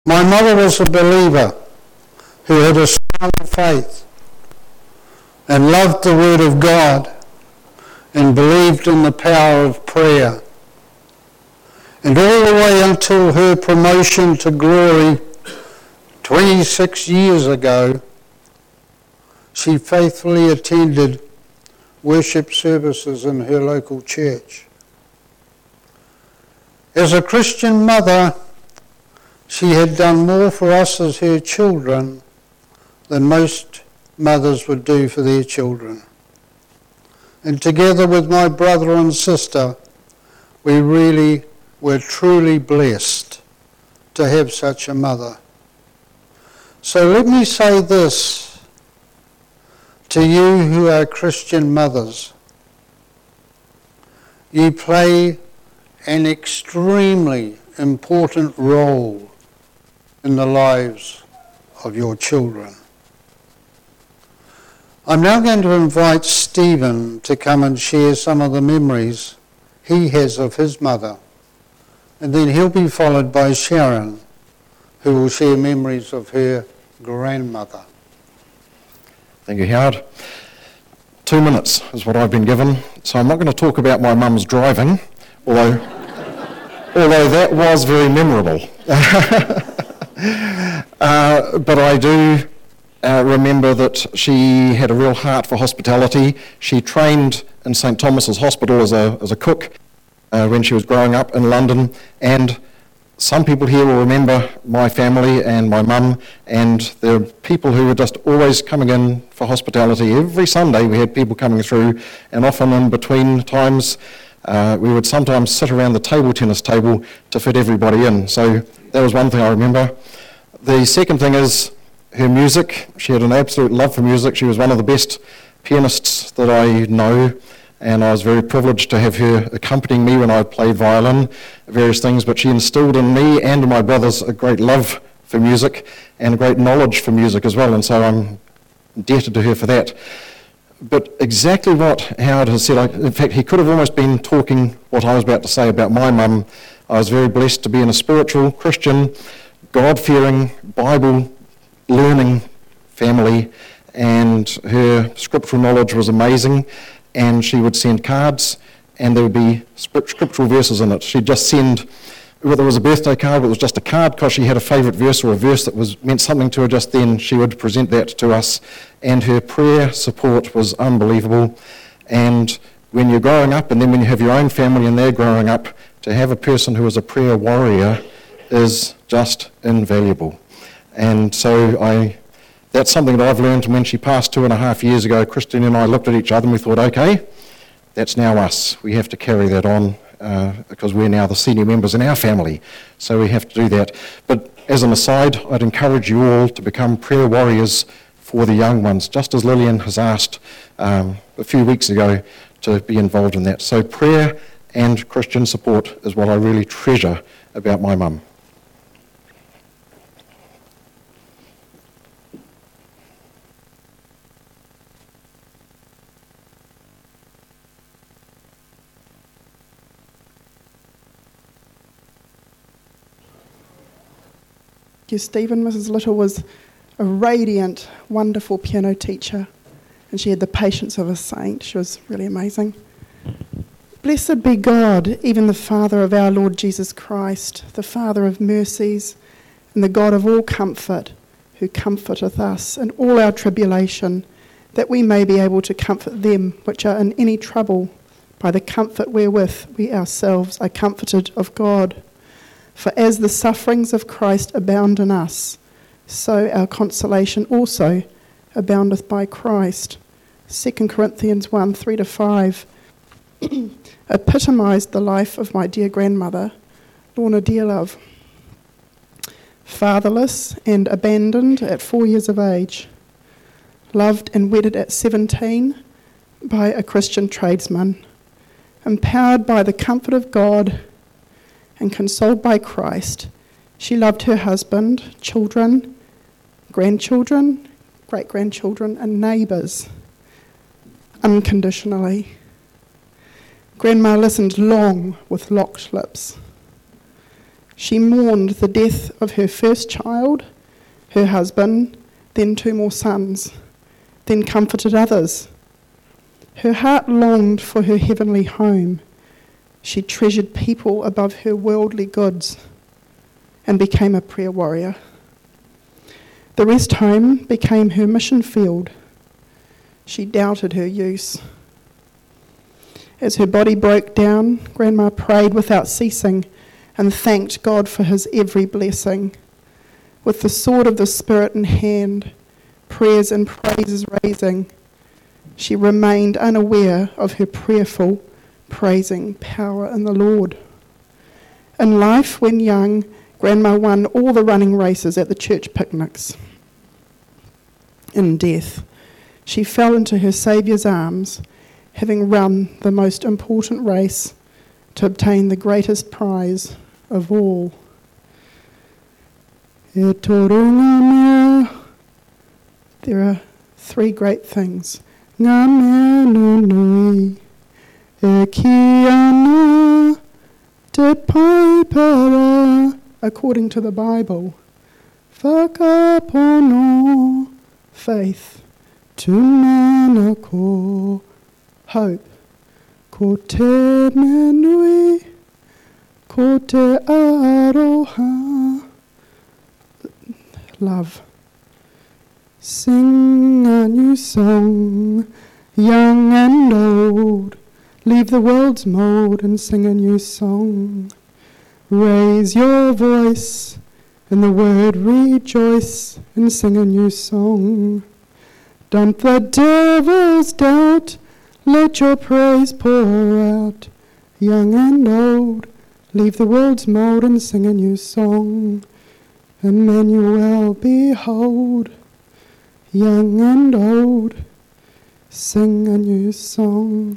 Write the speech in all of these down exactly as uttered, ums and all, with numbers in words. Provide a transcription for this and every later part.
My mother was a believer who had a strong faith and loved the Word of God and believed in the power of prayer. And all the way until her promotion to glory twenty-six years ago, she faithfully attended worship services in her local church. As a Christian mother, she had done more for us as her children than most mothers would do for their children. And together with my brother and sister, we really were truly blessed to have such a mother. So let me say this to you who are Christian mothers. You play an extremely important role in the lives of your children. I'm now going to invite Stephen to come and share some of the memories he has of his mother, and then he'll be followed by Sharon, who will share memories of her grandmother. Thank you, Howard. Two minutes is what I've been given, so I'm not going to talk about my mum's driving, although, although that was very memorable. uh, but I do uh, remember that she had a real heart for hospitality. She trained in Saint Thomas's Hospital as a, as a cook uh, when she was growing up in London, and some people here will remember my family and my mum, and there are people who were just always coming in for hospitality. Every Sunday we had people coming through, and often in between times uh, we would sometimes sit around the table tennis table to fit everybody in. So that was one thing I remember. The second thing is her music. She had an absolute love for music. She was one of the best pianists that I know, and I was very privileged to have her accompanying me when I played violin, various things, but she instilled in me and in my brothers a great love for music and a great knowledge for music as well, and so I'm indebted to her for that. But exactly what Howard has said, I, in fact, he could have almost been talking what I was about to say about my mum. I was very blessed to be in a spiritual, Christian, God-fearing, Bible-learning family, and her scriptural knowledge was amazing. And she would send cards, and there would be scriptural verses in it. She'd just send, whether it was a birthday card, but it was just a card because she had a favourite verse or a verse that was meant something to her just then. She would present that to us, and her prayer support was unbelievable. And when you're growing up, and then when you have your own family and they're growing up, to have a person who is a prayer warrior is just invaluable. And so I... That's something that I've learned when she passed two and a half years ago. Christine and I looked at each other and we thought, okay, that's now us. We have to carry that on uh, because we're now the senior members in our family. So we have to do that. But as an aside, I'd encourage you all to become prayer warriors for the young ones, just as Lillian has asked um, a few weeks ago to be involved in that. So prayer and Christian support is what I really treasure about my mum. You, Stephen. Missus Little was a radiant, wonderful piano teacher, and she had the patience of a saint. She was really amazing. Blessed be God, even the Father of our Lord Jesus Christ, the Father of mercies, and the God of all comfort, who comforteth us in all our tribulation, that we may be able to comfort them which are in any trouble, by the comfort wherewith we ourselves are comforted of God. For as the sufferings of Christ abound in us, so our consolation also aboundeth by Christ. Second Corinthians one, three to five epitomised the life of my dear grandmother, Lorna Dearlove. Fatherless and abandoned at four years of age, loved and wedded at seventeen by a Christian tradesman, empowered by the comfort of God and consoled by Christ, she loved her husband, children, grandchildren, great-grandchildren, and neighbours unconditionally. Grandma listened long with locked lips. She mourned the death of her first child, her husband, then two more sons, then comforted others. Her heart longed for her heavenly home. She treasured people above her worldly goods and became a prayer warrior. The rest home became her mission field. She doubted her use. As her body broke down, Grandma prayed without ceasing and thanked God for his every blessing. With the sword of the Spirit in hand, prayers and praises raising, she remained unaware of her prayerful, praising power in the Lord. In life, when young, Grandma won all the running races at the church picnics. In death, she fell into her Saviour's arms, having run the most important race to obtain the greatest prize of all. E toro ngā mea. There are three great things. Ngā mea nunui, e ki ana te paipara, according to the Bible. Whakapono, faith, tūmana ko, hope, ko te mea nui, ko te aroha, love. Sing a new song, young and old, leave the world's mould and sing a new song. Raise your voice in the word rejoice and sing a new song. Dump the devil's doubt, let your praise pour out. Young and old, leave the world's mould and sing a new song. Emmanuel, behold, young and old, sing a new song.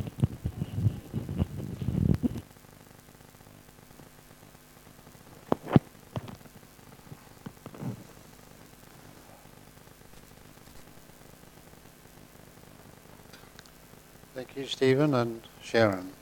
Thank you, Stephen and Sharon.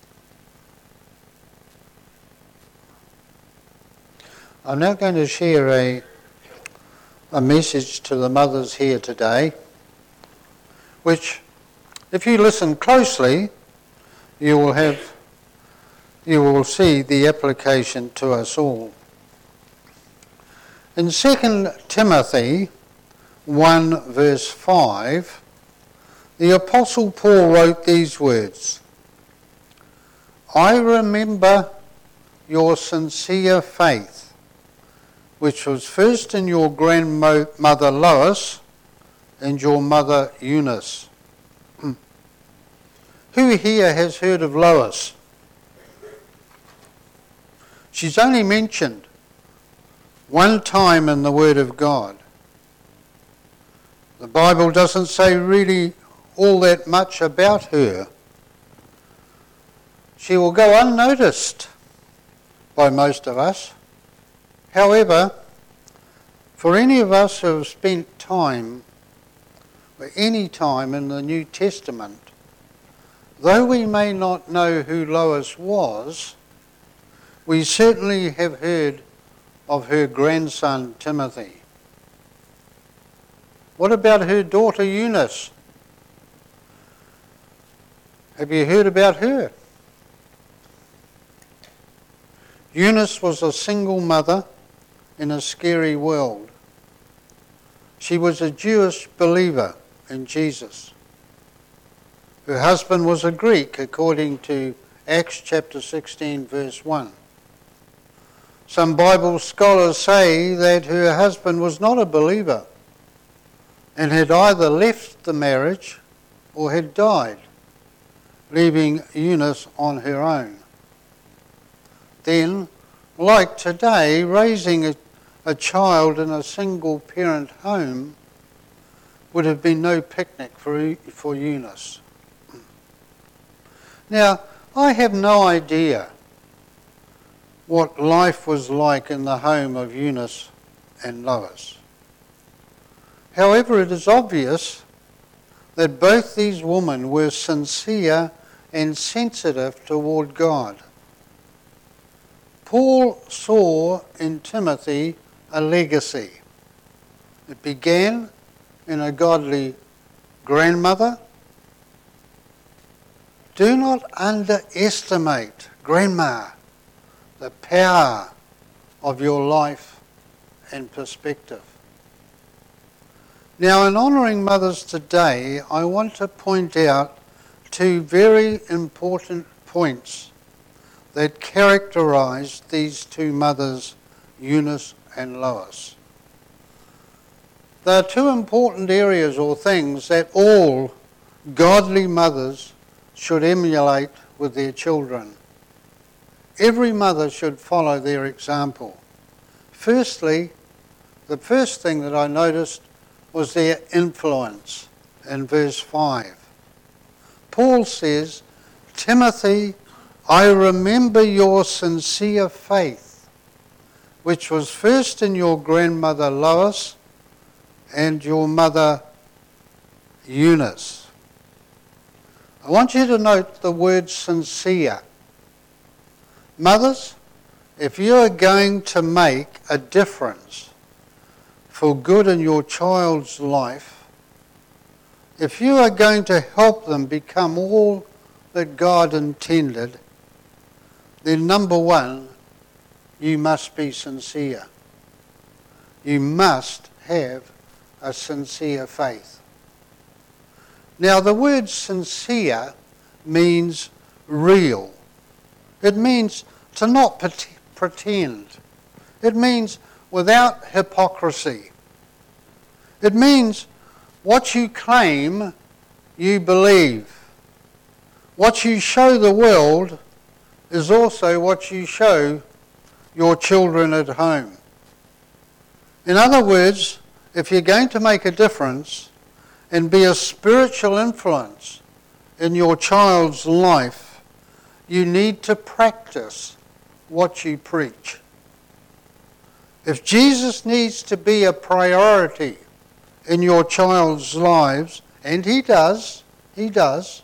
I'm now going to share a, a message to the mothers here today, which, if you listen closely, you will have, you will see the application to us all. In Second Timothy one verse five, the Apostle Paul wrote these words, I remember your sincere faith, which was first in your grandmother Lois and your mother Eunice. Who here has heard of Lois? She's only mentioned one time in the Word of God. The Bible doesn't say really all that much about her. She will go unnoticed by most of us. However, for any of us who have spent time, or any time in the New Testament, though we may not know who Lois was, we certainly have heard of her grandson Timothy. What about her daughter Eunice? Have you heard about her? Eunice was a single mother in a scary world. She was a Jewish believer in Jesus. Her husband was a Greek, according to Acts chapter sixteen, verse one. Some Bible scholars say that her husband was not a believer and had either left the marriage or had died, leaving Eunice on her own. Then, like today, raising a, a child in a single-parent home would have been no picnic for, for Eunice. Now, I have no idea what life was like in the home of Eunice and Lois. However, it is obvious that both these women were sincere and sensitive toward God. Paul saw in Timothy a legacy. It began in a godly grandmother. Do not underestimate, grandma, the power of your life and perspective. Now, in honouring mothers today, I want to point out two very important points that characterised these two mothers, Eunice and Lois. There are two important areas or things that all godly mothers should emulate with their children. Every mother should follow their example. Firstly, the first thing that I noticed was their influence in verse five. Paul says, Timothy, I remember your sincere faith, which was first in your grandmother Lois and your mother Eunice. I want you to note the word sincere. Mothers, if you are going to make a difference for good in your child's life, if you are going to help them become all that God intended, then number one, you must be sincere. You must have a sincere faith. Now, the word sincere means real. It means to not pretend. It means without hypocrisy. It means what you claim, you believe. What you show the world is also what you show your children at home. In other words, if you're going to make a difference and be a spiritual influence in your child's life, you need to practice what you preach. If Jesus needs to be a priority in your child's lives, and he does, he does,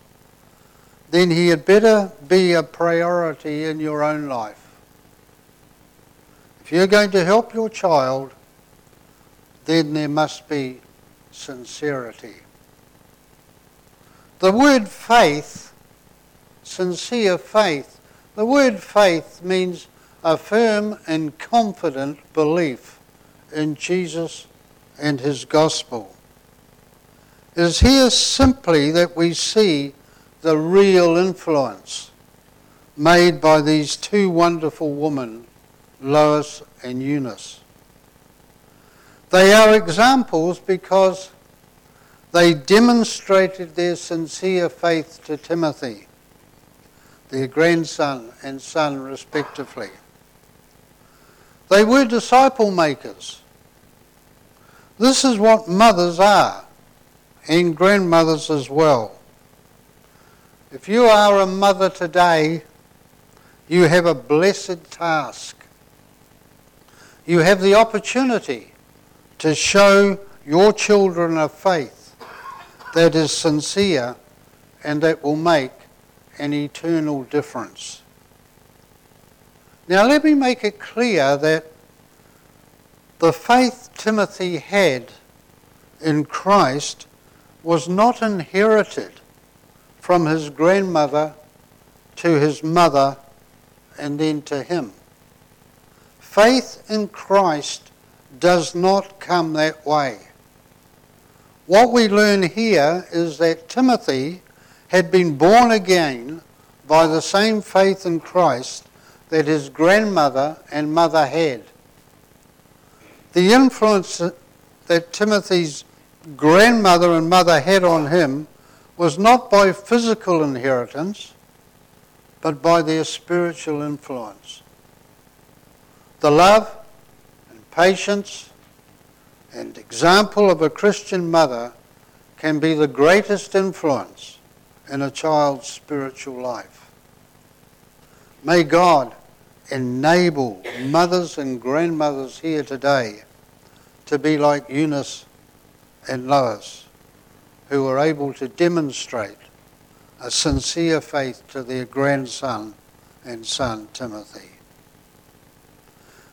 then he had better be a priority in your own life. If you're going to help your child, then there must be sincerity. The word faith, sincere faith, the word faith means a firm and confident belief in Jesus and his gospel. It is here simply that we see the real influence made by these two wonderful women, Lois and Eunice. They are examples because they demonstrated their sincere faith to Timothy, their grandson and son respectively. They were disciple makers. This is what mothers are, and grandmothers as well. If you are a mother today, you have a blessed task. You have the opportunity to show your children a faith that is sincere and that will make an eternal difference. Now let me make it clear that the faith Timothy had in Christ was not inherited from his grandmother to his mother and then to him. Faith in Christ does not come that way. What we learn here is that Timothy had been born again by the same faith in Christ that his grandmother and mother had. The influence that Timothy's grandmother and mother had on him was not by physical inheritance, but by their spiritual influence. The love and patience and example of a Christian mother can be the greatest influence in a child's spiritual life. May God enable mothers and grandmothers here today to be like Eunice and Lois, who were able to demonstrate a sincere faith to their grandson and son Timothy.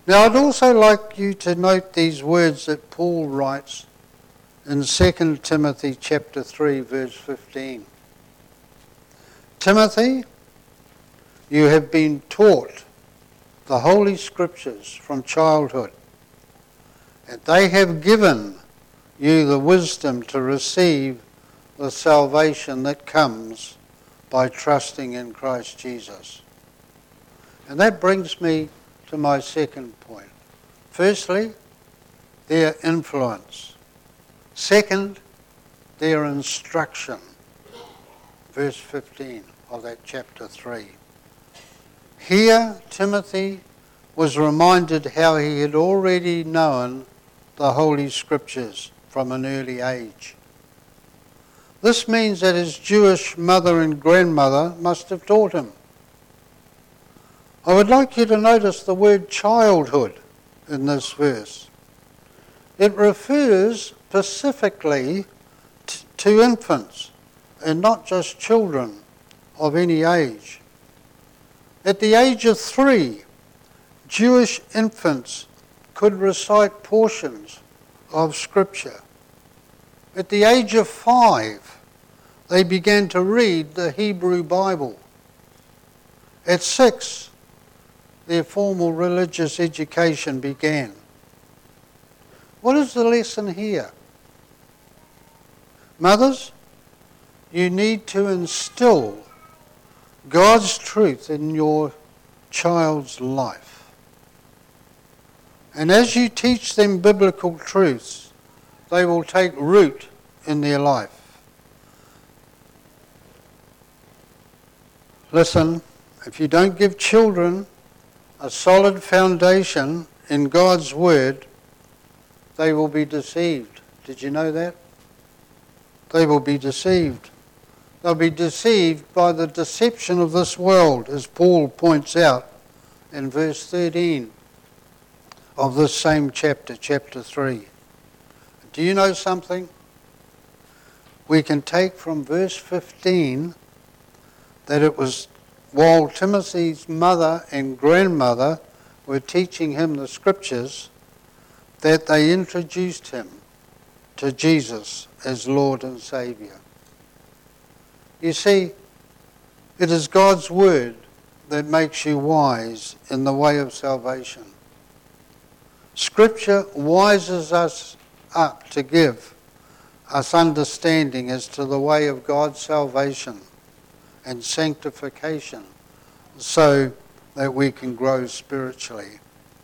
Now, I'd also like you to note these words that Paul writes in Second Timothy chapter three, verse fifteen. Timothy, you have been taught the Holy Scriptures from childhood, and they have given you the wisdom to receive the salvation that comes by trusting in Christ Jesus. And that brings me to my second point. Firstly, their influence. Second, their instruction. Verse fifteen of that chapter three. Here, Timothy was reminded how he had already known the Holy Scriptures from an early age. This means that his Jewish mother and grandmother must have taught him. I would like you to notice the word childhood in this verse. It refers specifically t- to infants and not just children of any age. At the age of three, Jewish infants could recite portions of Scripture. At the age of five, they began to read the Hebrew Bible. At six, their formal religious education began. What is the lesson here? Mothers, you need to instill God's truth in your child's life. And as you teach them biblical truths, they will take root in their life. Listen, if you don't give children a solid foundation in God's Word, they will be deceived. Did you know that? They will be deceived. They'll be deceived by the deception of this world, as Paul points out in verse thirteen of this same chapter, chapter three. Do you know something? We can take from verse fifteen that it was while Timothy's mother and grandmother were teaching him the Scriptures that they introduced him to Jesus as Lord and Saviour. You see, it is God's Word that makes you wise in the way of salvation. Scripture wises us up to give us understanding as to the way of God's salvation and sanctification so that we can grow spiritually.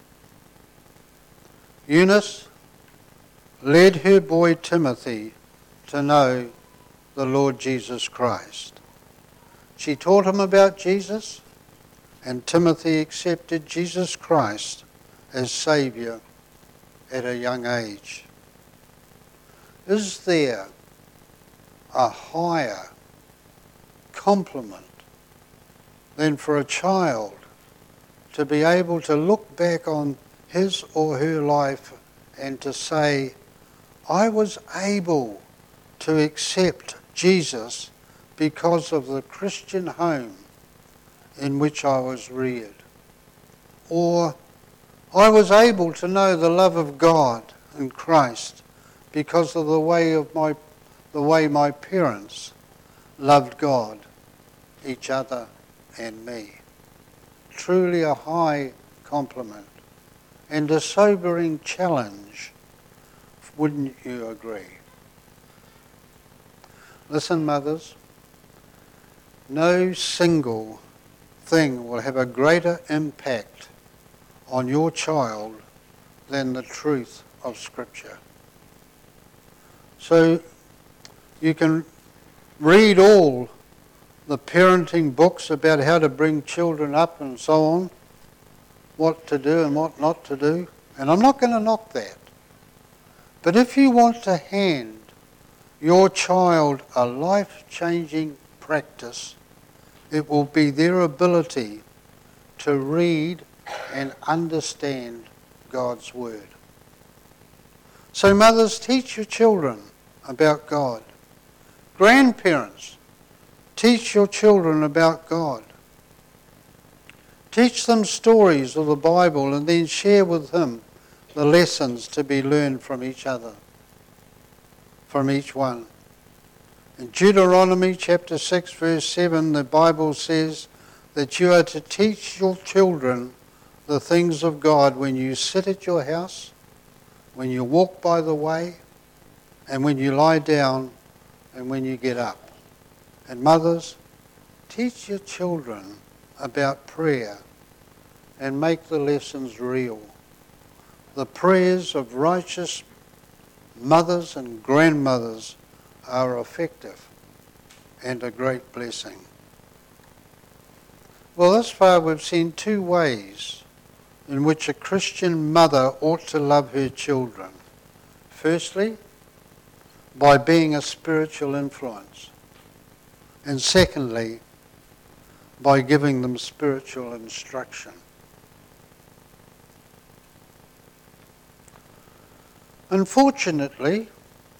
Eunice led her boy Timothy to know the Lord Jesus Christ. She taught him about Jesus, and Timothy accepted Jesus Christ as Saviour at a young age. Is there a higher compliment than for a child to be able to look back on his or her life and to say, I was able to accept Jesus because of the Christian home in which I was reared? Or I was able to know the love of God and Christ because of the way of my the way my parents loved God, each other and me. Truly a high compliment and a sobering challenge, wouldn't you agree? Listen, mothers, no single thing will have a greater impact on your child than the truth of Scripture. So you can read all the parenting books about how to bring children up and so on, what to do and what not to do, and I'm not going to knock that. But if you want to hand your child a life-changing practice, it will be their ability to read and understand God's Word. So mothers, teach your children about God. Grandparents, teach your children about God. Teach them stories of the Bible and then share with them the lessons to be learned from each other, from each one. In Deuteronomy chapter six verse seven, the Bible says that you are to teach your children the things of God when you sit at your house, when you walk by the way, and when you lie down, and when you get up. And mothers, teach your children about prayer and make the lessons real. The prayers of righteous mothers and grandmothers are effective and a great blessing. Well, thus far we've seen two ways in which a Christian mother ought to love her children. Firstly, by being a spiritual influence. And secondly, by giving them spiritual instruction. Unfortunately,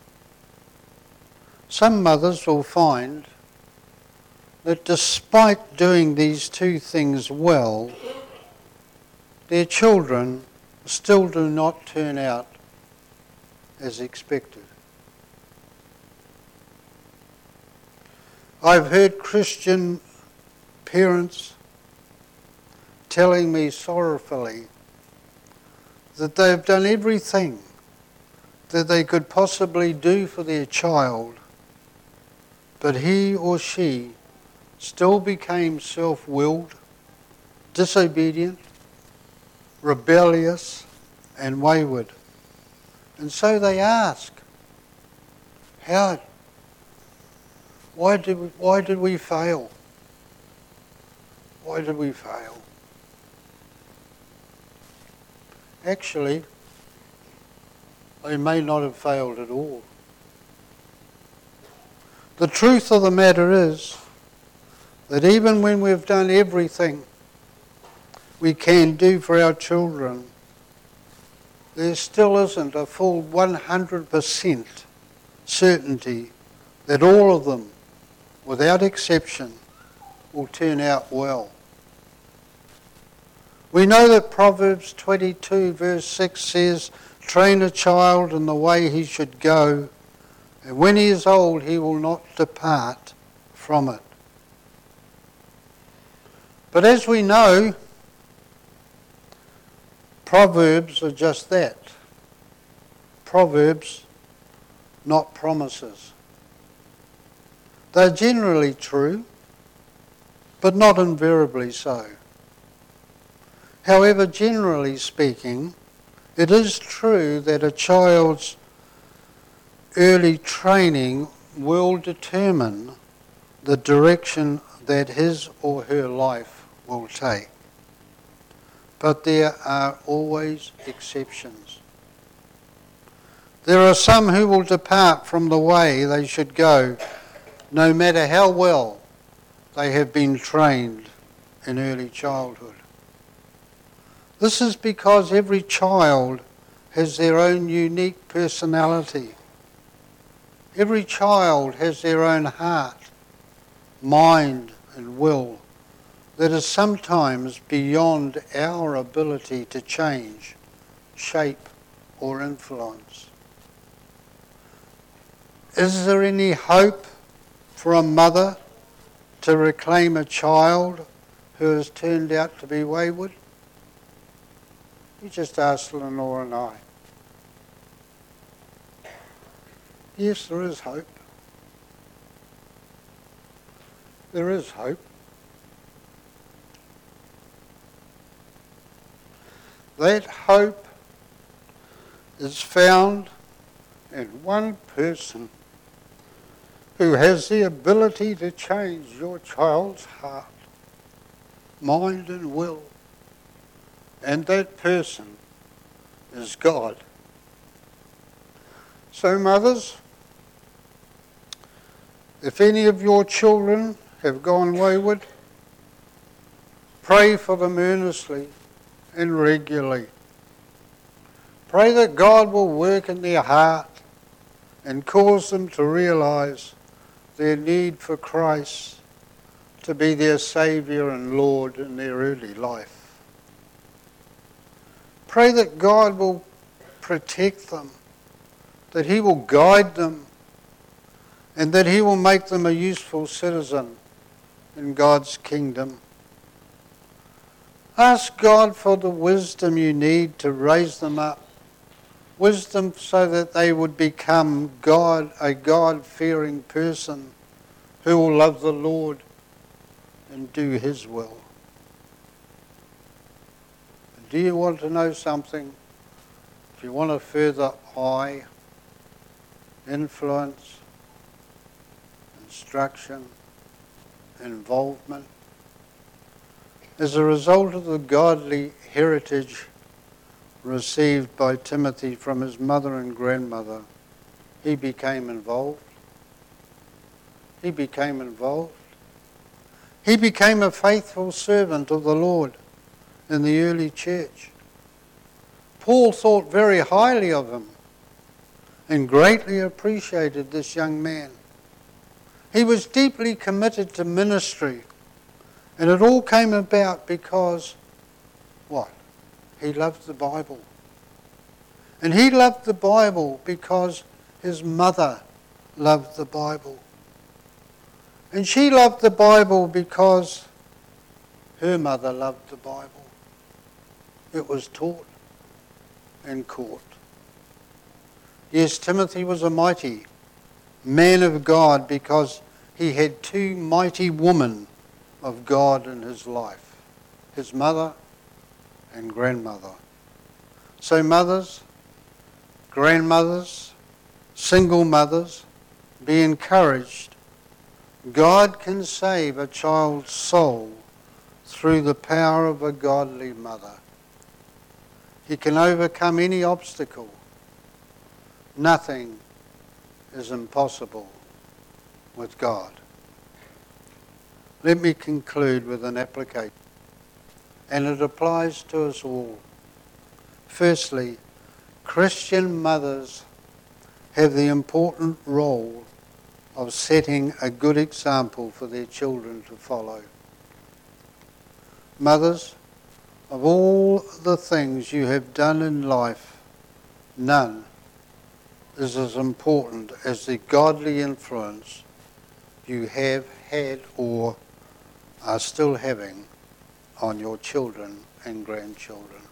some mothers will find that despite doing these two things well, their children still do not turn out as expected. I've heard Christian parents telling me sorrowfully that they've done everything that they could possibly do for their child, but he or she still became self-willed, disobedient, rebellious, and wayward. And so they ask, how, why did we, why did we fail? Why did we fail? Actually, they may not have failed at all. The truth of the matter is that even when we've done everything we can do for our children, there still isn't a full one hundred percent certainty that all of them, without exception, will turn out well. We know that Proverbs twenty-two verse six says, "Train a child in the way he should go, and when he is old he will not depart from it." But as we know, Proverbs are just that. Proverbs, not promises. They're generally true, but not invariably so. However, generally speaking, it is true that a child's early training will determine the direction that his or her life will take. But there are always exceptions. There are some who will depart from the way they should go, no matter how well they have been trained in early childhood. This is because every child has their own unique personality. Every child has their own heart, mind, and will that is sometimes beyond our ability to change, shape, or influence. Is there any hope for a mother to reclaim a child who has turned out to be wayward? You just ask Lenore and I. Yes, there is hope. There is hope. That hope is found in one person who has the ability to change your child's heart, mind, and will. And that person is God. So, mothers, if any of your children have gone wayward, pray for them earnestly and regularly. Pray that God will work in their heart and cause them to realise their need for Christ, to be their Saviour and Lord in their early life. Pray that God will protect them, that He will guide them, and that He will make them a useful citizen in God's kingdom. Ask God for the wisdom you need to raise them up. Wisdom so that they would become God, a God-fearing person who will love the Lord and do His will. And do you want to know something? If you want a further eye, influence, instruction, involvement, as a result of the godly heritage received by Timothy from his mother and grandmother, he became involved. He became involved. He became a faithful servant of the Lord in the early church. Paul thought very highly of him and greatly appreciated this young man. He was deeply committed to ministry, and it all came about because, what? He loved the Bible. And he loved the Bible because his mother loved the Bible. And she loved the Bible because her mother loved the Bible. It was taught and caught. Yes, Timothy was a mighty man of God because he had two mighty women of God in his life, his mother and grandmother. So mothers, grandmothers, single mothers, be encouraged. God can save a child's soul through the power of a godly mother. He can overcome any obstacle. Nothing is impossible with God. Let me conclude with an application, and it applies to us all. Firstly, Christian mothers have the important role of setting a good example for their children to follow. Mothers, of all the things you have done in life, none is as important as the godly influence you have had or are still having on your children and grandchildren.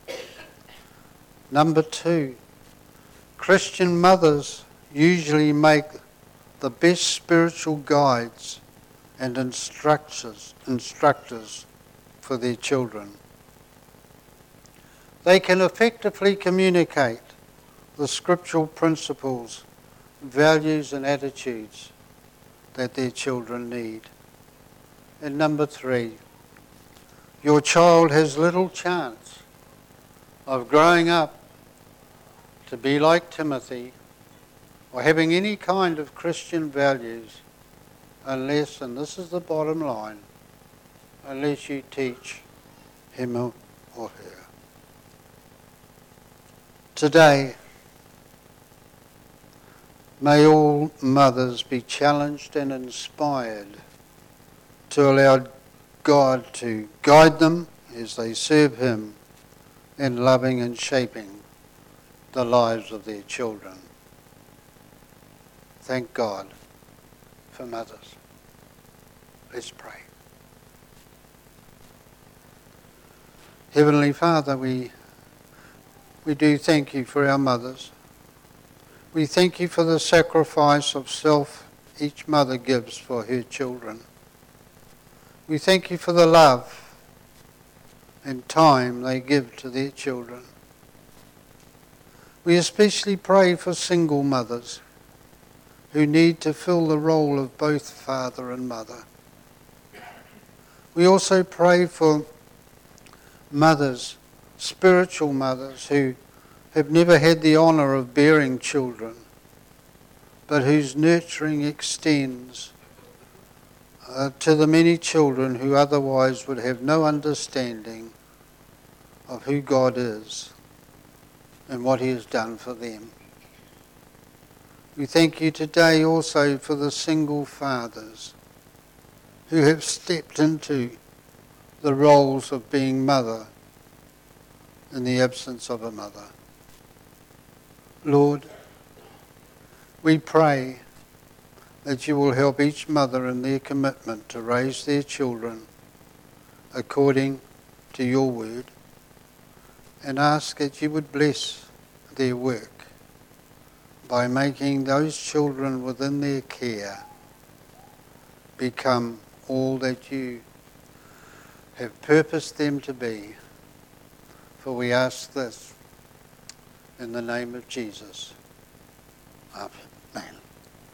Number two, Christian mothers usually make the best spiritual guides and instructors, instructors for their children. They can effectively communicate the scriptural principles, values and attitudes that their children need. And number three, your child has little chance of growing up to be like Timothy or having any kind of Christian values unless, and this is the bottom line, unless you teach him or her. Today, may all mothers be challenged and inspired to allow God to guide them as they serve Him in loving and shaping the lives of their children. Thank God for mothers. Let's pray. Heavenly Father, we, we do thank You for our mothers. We thank You for the sacrifice of self each mother gives for her children. We thank You for the love and time they give to their children. We especially pray for single mothers who need to fill the role of both father and mother. We also pray for mothers, spiritual mothers, who have never had the honour of bearing children, but whose nurturing extends uh, to the many children who otherwise would have no understanding of who God is and what He has done for them. We thank You today also for the single fathers who have stepped into the roles of being mother in the absence of a mother. Lord, we pray that you will help each mother in their commitment to raise their children according to your word, and ask that you would bless their work by making those children within their care become all that you have purposed them to be. For we ask this in the name of Jesus. Amen.